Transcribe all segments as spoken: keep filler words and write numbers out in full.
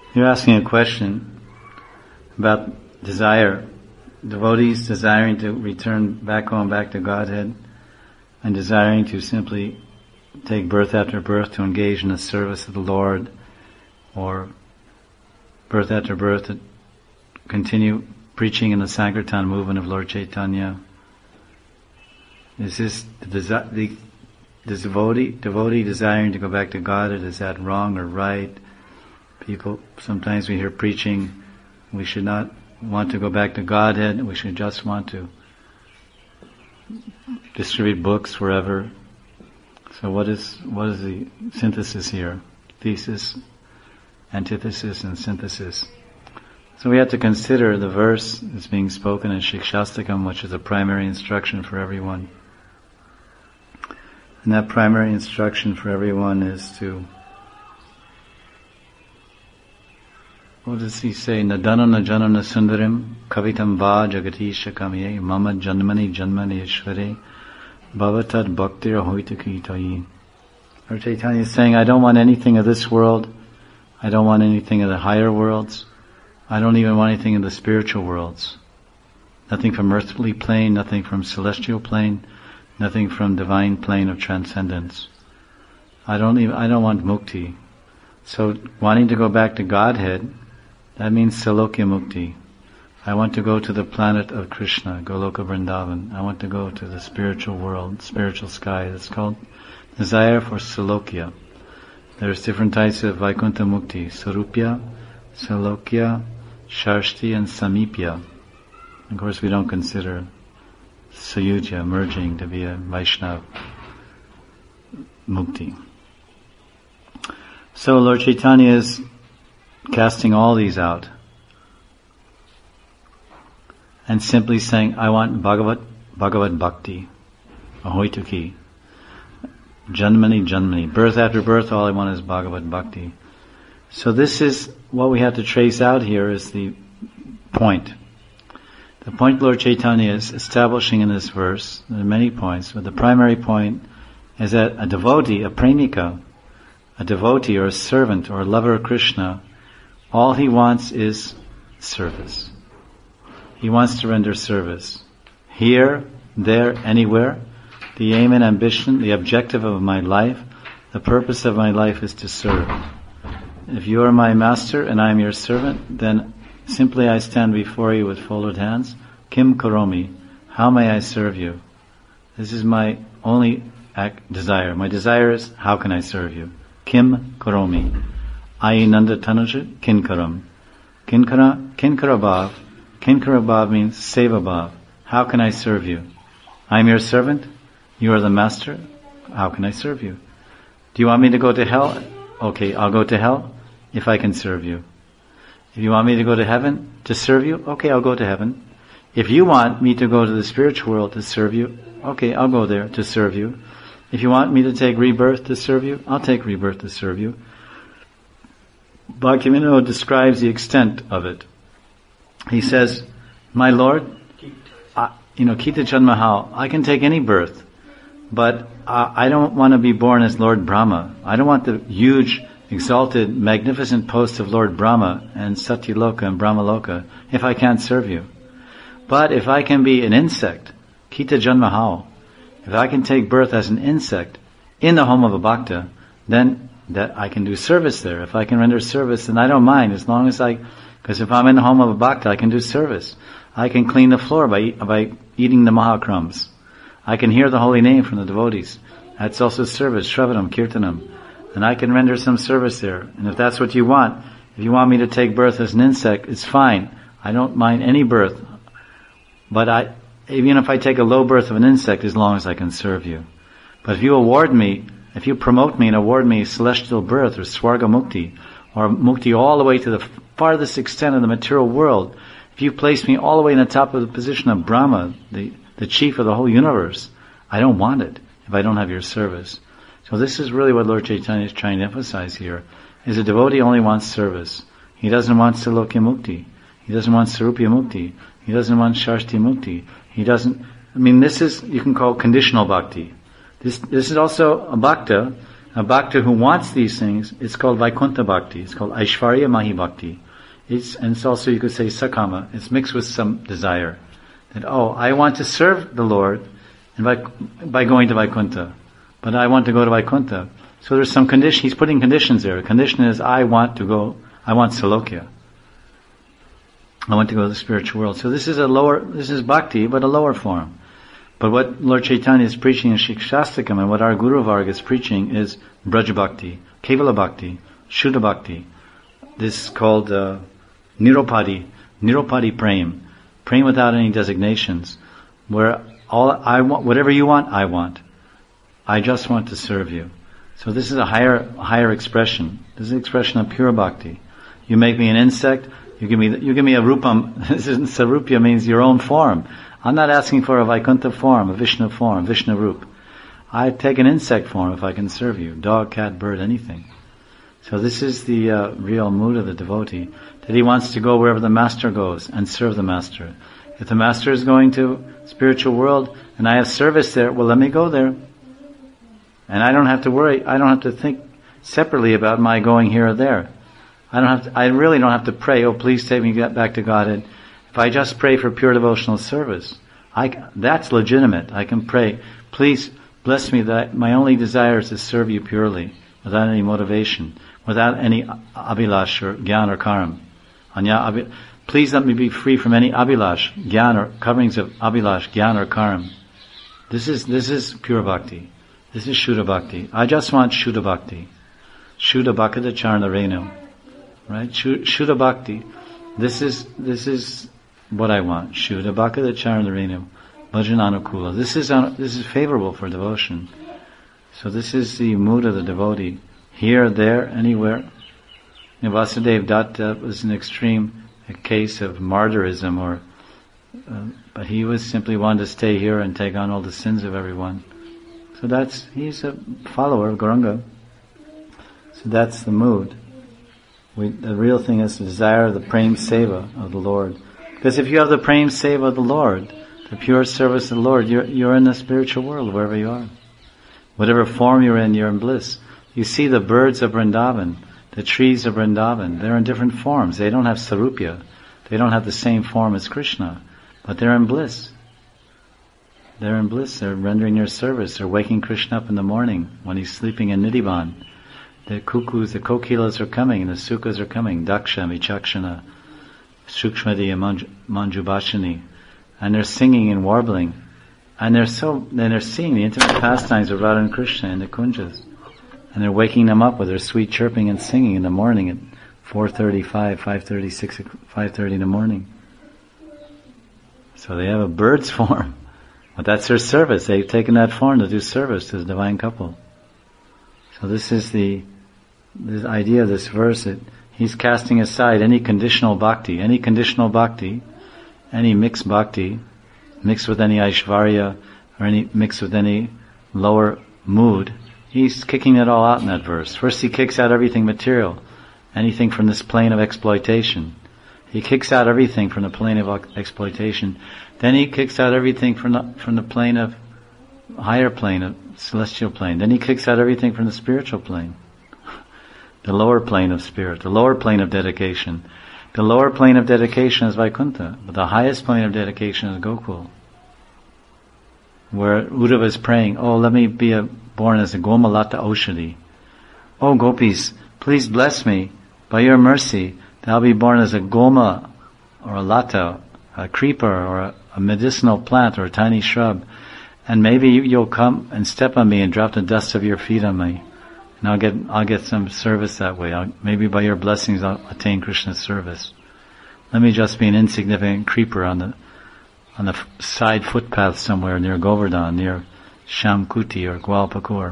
You're asking a question about desire. Devotees desiring to return back home, back to Godhead, and desiring to simply take birth after birth to engage in the service of the Lord, or birth after birth to continue preaching in the Sankirtan movement of Lord Chaitanya. Is this the, desi- the, the devotee, devotee desiring to go back to Godhead, is that wrong or right? People, sometimes we hear preaching, we should not want to go back to Godhead, we should just want to distribute books wherever. So what is what is the synthesis here? Thesis, antithesis, and synthesis. So we have to consider the verse that's being spoken in Shikshastakam, which is a primary instruction for everyone. And that primary instruction for everyone is to, what does he say? Nadana najanana sundarim kavitam va jagatisha kamye mama janmani janmani ishvare bhavatad bhaktir hoitakitayi. Lord Chaitanya is saying, I don't want anything of this world. I don't want anything of the higher worlds. I don't even want anything in the spiritual worlds. Nothing from earthly plane, nothing from celestial plane, nothing from divine plane of transcendence. I don't even, I don't want mukti. So wanting to go back to Godhead, that means Salokya Mukti. I want to go to the planet of Krishna, Goloka Vrindavan. I want to go to the spiritual world, spiritual sky. It's called desire for Salokya. There's different types of Vaikuntha Mukti. Sarupya, Salokya, Sharshti, and Samipya. Of course, we don't consider Sayuja, merging, to be a Vaishnava Mukti. So Lord Chaitanya is casting all these out and simply saying, I want Bhagavat, Bhagavat Bhakti, Ahoituki, Janmani Janmani, birth after birth, all I want is Bhagavat Bhakti. So this is what we have to trace out here is the point. The point Lord Chaitanya is establishing in this verse, there are many points, but the primary point is that a devotee, a premika, a devotee or a servant or a lover of Krishna, all he wants is service. He wants to render service. Here, there, anywhere. The aim and ambition, the objective of my life, the purpose of my life is to serve. If you are my master and I am your servant, then simply I stand before you with folded hands. Kim karomi, how may I serve you? This is my only act, desire. My desire is, how can I serve you? Kim karomi. Ayi nanda tanuja kinkaram. Kinkara, kinkara bhav. Kinkara bhav means seva bhav. How can I serve you? I am your servant. You are the master. How can I serve you? Do you want me to go to hell? Okay, I'll go to hell if I can serve you. If you want me to go to heaven to serve you, okay, I'll go to heaven. If you want me to go to the spiritual world to serve you, okay, I'll go there to serve you. If you want me to take rebirth to serve you, I'll take rebirth to serve you. Bhaktivinoda describes the extent of it. He says, my Lord, I, you know, Kita Janmahal, I can take any birth, but uh, I don't want to be born as Lord Brahma. I don't want the huge, exalted, magnificent post of Lord Brahma and Satyaloka and Brahmaloka if I can't serve you. But if I can be an insect, Kita Janmahal, if I can take birth as an insect in the home of a bhakta, then that I can do service there. If I can render service, then I don't mind, as long as I, because if I'm in the home of a bhakta, I can do service. I can clean the floor by by eating the mahakrumbs. I can hear the holy name from the devotees. That's also service, shravanam, kirtanam. And I can render some service there. And if that's what you want, if you want me to take birth as an insect, it's fine. I don't mind any birth. But I, even if I take a low birth of an insect, as long as I can serve you. But if you award me, if you promote me and award me celestial birth or swarga mukti, or mukti all the way to the farthest extent of the material world, if you place me all the way in the top of the position of Brahma, the, the chief of the whole universe, I don't want it if I don't have your service. So this is really what Lord Chaitanya is trying to emphasize here, is a devotee only wants service. He doesn't want Salokya Mukti. He doesn't want Sarupya Mukti. He doesn't want Sharshti Mukti. He doesn't, I mean, this is, you can call conditional bhakti. This, this is also a bhakta, A bhakta who wants these things, it's called Vaikuntha Bhakti. It's called Aishvarya Mahi Bhakti. It's, and it's also, you could say, Sakama. It's mixed with some desire. That, oh, I want to serve the Lord and by, by going to Vaikuntha. But I want to go to Vaikuntha. So there's some condition, he's putting conditions there. The condition is, I want to go, I want Salokya. I want to go to the spiritual world. So this is a lower, this is bhakti, but a lower form. But what Lord Chaitanya is preaching in Shikshastakam and what our Guru Varga is preaching is Braj Bhakti, Kevala Bhakti, Shuddha Bhakti. This is called uh, Niropadi, Niropadi Prem, Prem without any designations, where all I want, whatever you want, I want. I just want to serve you. So this is a higher, higher expression. This is an expression of pure bhakti. You make me an insect, you give me, you give me a rupam. This isn't sarupya, means your own form. I'm not asking for a Vaikuntha form, a Vishnu form, Vishnu Rup. I take an insect form if I can serve you. Dog, cat, bird, anything. So this is the uh, real mood of the devotee, that he wants to go wherever the master goes and serve the master. If the master is going to spiritual world and I have service there, well, let me go there. And I don't have to worry, I don't have to think separately about my going here or there. I don't have to, I really don't have to pray, oh please take me back to Godhead. If I just pray for pure devotional service, I, that's legitimate. I can pray, please bless me that my only desire is to serve you purely, without any motivation, without any abhilash or gyan or karam. Anya abhi, please let me be free from any abhilash, gyan or coverings of abhilash, gyan or karam. This is, this is pure bhakti. This is Shuddha Bhakti. I just want Shuddha Bhakti. Shuddha Bhakti Charna Renu. Right? Shuddha Bhakti. This is, this is what I want. Shuddha Bhakti Charna Renu. Bhajan Anukula. This is, this is favorable for devotion. So this is the mood of the devotee. Here, there, anywhere. You know, Vasudeva Datta was an extreme a case of martyrism, or, uh, but he was simply wanted to stay here and take on all the sins of everyone. So that's, he's a follower of Gauranga. So that's the mood. We, the real thing is the desire of the Prem Seva of the Lord. Because if you have the Prem Seva of the Lord, the pure service of the Lord, you're, you're in the spiritual world wherever you are. Whatever form you're in, you're in bliss. You see the birds of Vrindavan, the trees of Vrindavan, they're in different forms. They don't have sarupya. They don't have the same form as Krishna. But they're in bliss. They're in bliss. They're rendering their service. They're waking Krishna up in the morning when he's sleeping in Nidhivan. The cuckoos, the kokilas are coming, and the sukas are coming. Daksha, Vichakshana, Shukshmadi, and Manju, Manjubhashini. And they're singing and warbling. And they're so, then they're seeing the intimate pastimes of Radha and Krishna in the kunjas. And they're waking them up with their sweet chirping and singing in the morning at four thirty-five, five thirty, six, five thirty in the morning. So they have a bird's form. But that's their service. They've taken that form to do service to the divine couple. So this is the, this idea of this verse, that he's casting aside any conditional bhakti, any conditional bhakti, any mixed bhakti, mixed with any aishvarya, or any mixed with any lower mood. He's kicking it all out in that verse. First he kicks out everything material, anything from this plane of exploitation. He kicks out everything from the plane of exploitation. Then he kicks out everything from the, from the plane of, higher plane, of celestial plane. Then he kicks out everything from the spiritual plane. The lower plane of spirit, the lower plane of dedication. The lower plane of dedication is Vaikuntha, but the highest plane of dedication is Gokul. Where Uddhava is praying, oh, let me be a, born as a Gomalata Oshadi. Oh, gopis, please bless me. By your mercy, that I'll be born as a Goma, or a Lata, a creeper, or a, a medicinal plant, or a tiny shrub. And maybe you'll come and step on me and drop the dust of your feet on me. And I'll get, I'll get some service that way. I'll, maybe by your blessings I'll attain Krishna's service. Let me just be an insignificant creeper on the, on the f- side footpath somewhere near Govardhan, near Shamkuti or Gwalpakur.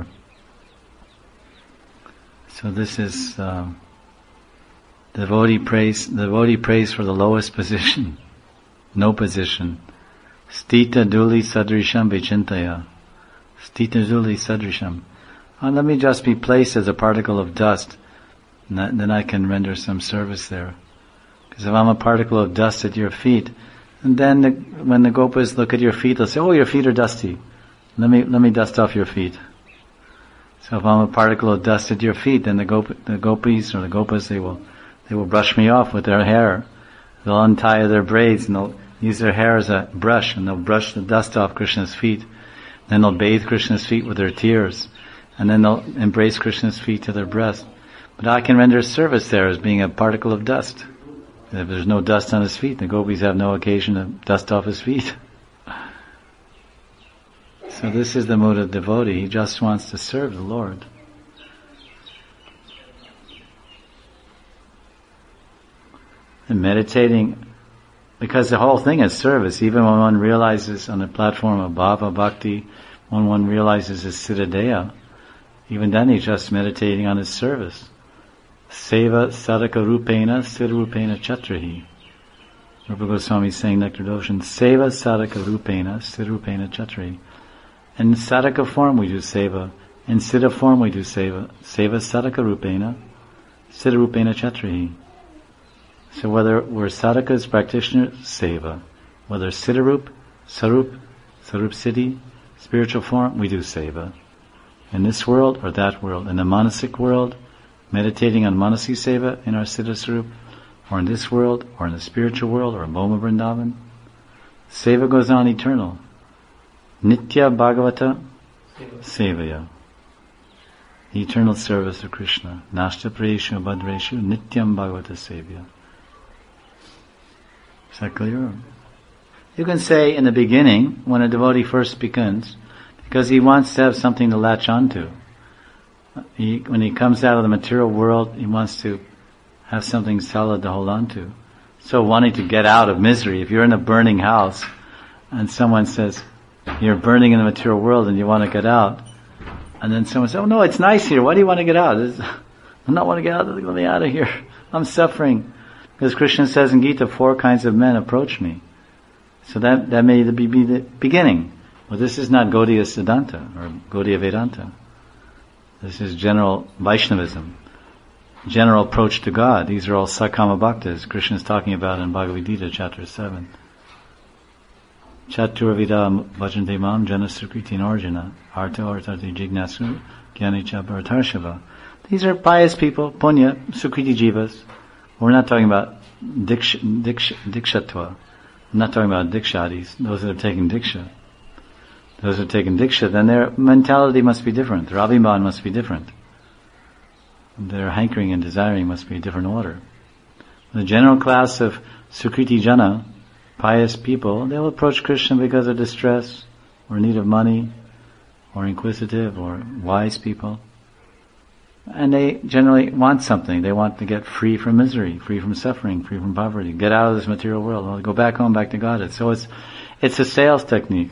So this is, uh, devotee prays, devotee prays for the lowest position. No position. Stita duli sadrisham vichintaya. Stita duli sadrisham. Oh, let me just be placed as a particle of dust, and that, then I can render some service there. Because if I'm a particle of dust at your feet, and then the, when the gopas look at your feet, they'll say, oh, your feet are dusty. Let me, let me dust off your feet. So if I'm a particle of dust at your feet, then the, gop- the gopis or the gopas, they will, they will brush me off with their hair. They'll untie their braids and they'll use their hair as a brush and they'll brush the dust off Krishna's feet. Then they'll bathe Krishna's feet with their tears. And then they'll embrace Krishna's feet to their breast. But I can render service there as being a particle of dust. If there's no dust on his feet, the gopis have no occasion to dust off his feet. So this is the mode of devotee. He just wants to serve the Lord. And meditating, because the whole thing is service. Even when one realizes on the platform of bhava bhakti, when one realizes his siddhadeya, even then he's just meditating on his service. Seva sadhaka rupena siddha rupena chatrahi. Rupa Goswami is saying Nectar Doshan, Seva sadhaka rupena siddha rupena chatrahi. In sadhaka form we do seva. In siddha form we do seva. Seva sadhaka rupena siddha rupena chatrahi. So whether we're sadhakas, practitioners, seva. Whether siddharup, sarup, sarup siddhi, spiritual form, we do seva. In this world or that world. In the manasic world, meditating on manasi seva in our siddha sarup, or in this world, or in the spiritual world, or in Bhoma Vrindavan. Seva goes on eternal. Nitya Bhagavata Sevaya. The eternal service of Krishna. Nashta Prayeshu Bhadreshu Nityam Bhagavata Sevaya. Is that clear? You can say in the beginning, when a devotee first begins, because he wants to have something to latch onto. He, when he comes out of the material world, he wants to have something solid to hold on to. So wanting to get out of misery, if you're in a burning house and someone says, you're burning in the material world and you want to get out, and then someone says, oh no, it's nice here, why do you want to get out? It's, I don't want to get out, let me out of here. I'm suffering. Because Krishna says in Gita, four kinds of men approach me. So that, that may be, be the beginning. Well, this is not Gaudiya Siddhanta or Gaudiya Vedanta. This is general Vaishnavism. General approach to God. These are all Sakama Bhaktas Krishna is talking about in Bhagavad Gita, chapter seven. Chaturvida Vajante Mam Jana Sukriti Arjuna Arta Artati Jignasu Gyanicha Bhartarshava. These are pious people, Punya, Sukriti Jivas. We're not talking about diksha, diksha, Dikshatva. I'm not talking about Dikshadis, those that are taking Diksha. Those that are taking Diksha, then their mentality must be different. Their Abhiman must be different. Their hankering and desiring must be a different order. The general class of Sukriti Jana, pious people, they'll approach Krishna because of distress, or need of money, or inquisitive, or wise people. And they generally want something. They want to get free from misery, free from suffering, free from poverty, get out of this material world, well, go back home, back to Godhead. So it's, it's a sales technique.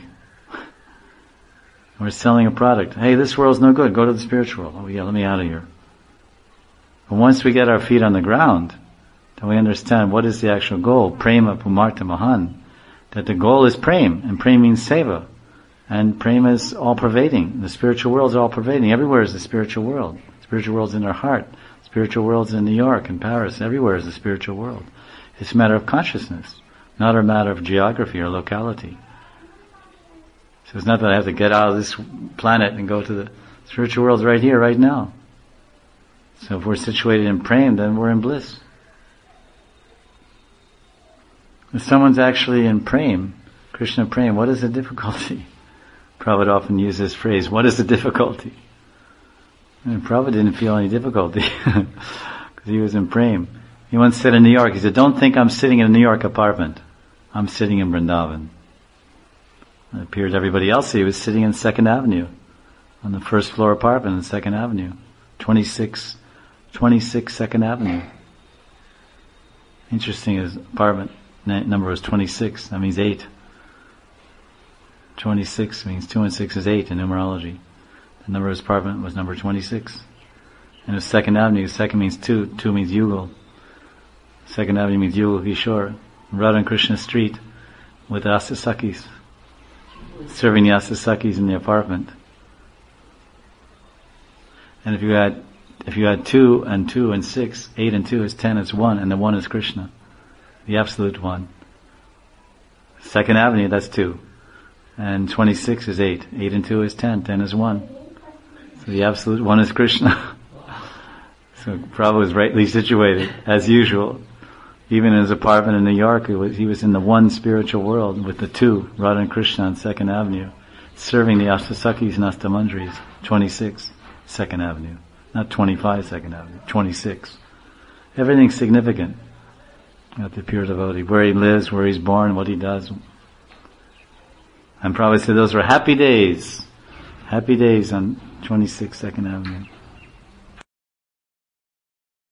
We're selling a product. Hey, this world's no good, go to the spiritual world. Oh yeah, let me out of here. But once we get our feet on the ground, then we understand what is the actual goal. Prema Pumartha Mahan. That the goal is prem, and prem means seva. And prema is all-pervading. The spiritual world is all-pervading. Everywhere is the spiritual world. Spiritual world's in our heart. Spiritual world's in New York and Paris. Everywhere is the spiritual world. It's a matter of consciousness, not a matter of geography or locality. So it's not that I have to get out of this planet and go to the spiritual world right here, right now. So if we're situated in prem, then we're in bliss. If someone's actually in prem, Krishna prem, what is the difficulty? Prabhupada often uses this phrase, what is the difficulty? And Prabhupada didn't feel any difficulty because he was in prem. He once said in New York, he said, don't think I'm sitting in a New York apartment. I'm sitting in Vrindavan. It appeared to everybody else he was sitting in Second Avenue, on the first floor apartment in Second Avenue, twenty-six, twenty-six Second Avenue. Interesting, his apartment number was twenty-six, that means eight. twenty-six means two and six is eight in numerology. The number of his apartment was number twenty-six. And it was Second Avenue, second means two, two means Yugal. Second Avenue means Yugal Kishore. Radha and Krishna Street with Asasakis. Serving the Asasakis in the apartment. And if you had, if you had two and two and six, eight and two is ten, it's one, and the one is Krishna. The absolute one. Second Avenue, that's two. And twenty-six is eight. Eight and two is ten, ten is one. So the absolute one is Krishna. So Prabhupada was rightly situated, as usual. Even in his apartment in New York, it was, he was in the one spiritual world with the two, Radha and Krishna on Second Avenue, serving the Ashtasakis and Astamandris, twenty-six Second Avenue. Not twenty-five Second Avenue, twenty-six. Everything's significant at the pure devotee. Where he lives, where he's born, what he does. And Prabhupada said those were happy days. Happy days on twenty-six Second Avenue.